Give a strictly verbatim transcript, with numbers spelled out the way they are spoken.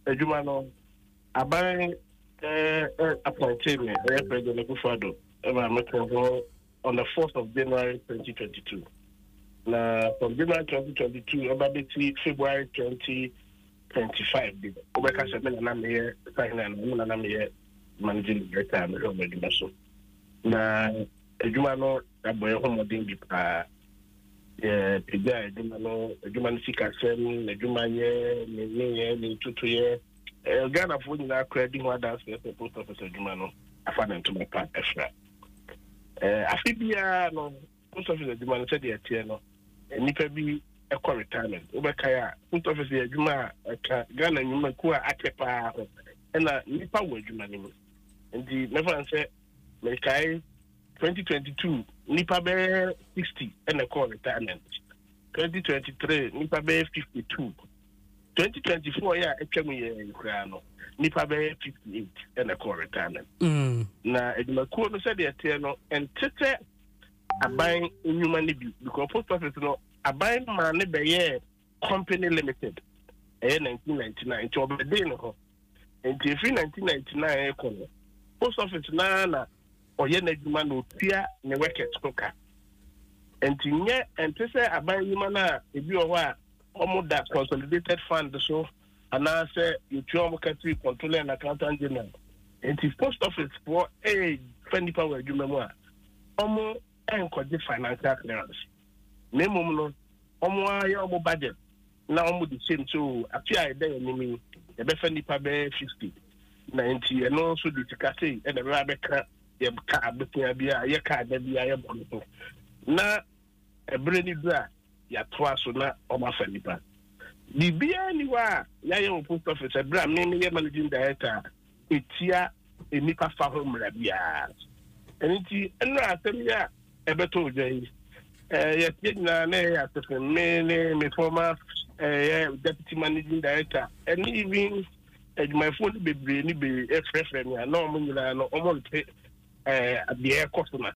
adwuma no aban eh appointed me eh President Akufo-Addo eba mekoho on the fourth of January twenty twenty-two. Na from January twenty twenty-two eba beti February twenty twenty-five bi obeka se me na me ye sign na me na me ye managing director me ro me so na adwuma no aboye homodin bi pa eh pega adwuma no adwuma no sika sem adwuma ye me me ye me tutu ye eh Ghana fo nyina credit ho dance for post office adwuma no afa na ntoma pa extra eh afibia no post office adwuma no se de atie no nipa bi eco retirement obeka ya post office adwuma aka Ghana nyuma ku a akepa ho na nipa wo adwuma ni mu ndi never say mekai twenty twenty-two nipa be sixty and a call retirement. twenty twenty-three nipa be fifty-two. twenty twenty-four yeah etwa ye kra no nipa be fifty-eight and a call retirement. Mm. Na edmaku no said the no entete aban nyuma ni bi because post office no aban ma ne be ye company limited eh nineteen ninety-nine to obede no ho. Enti fi nineteen ninety-nine e kono post office na na oye na adwuma no tia ne worket koka enti nye enti se aban nyuma na ebi o ho a omo da consolidated fund so ana se yutu omo country controller and accountant general enti post office for eh funny power adwuma mu a omo enkoje financial clearance nemum no omo aye omo budget na omo the same so apia e dey nimi e be funny pa be fifty na enti e no so di tikase e dey be ka ye ka betia bia ye ka da bia ye bono na ebre ni bra ya toa so na o ma fanipa di bia ni wa ya ye post office ebra me me ye managing director etia enipa fa ho mra bia enti eno atem ya ebeto ojai eh ye tina na ya tefe me ne me former eh deputy managing director and even my phone be be ni be e frefre ni na o mo nyina no o mo eh the customer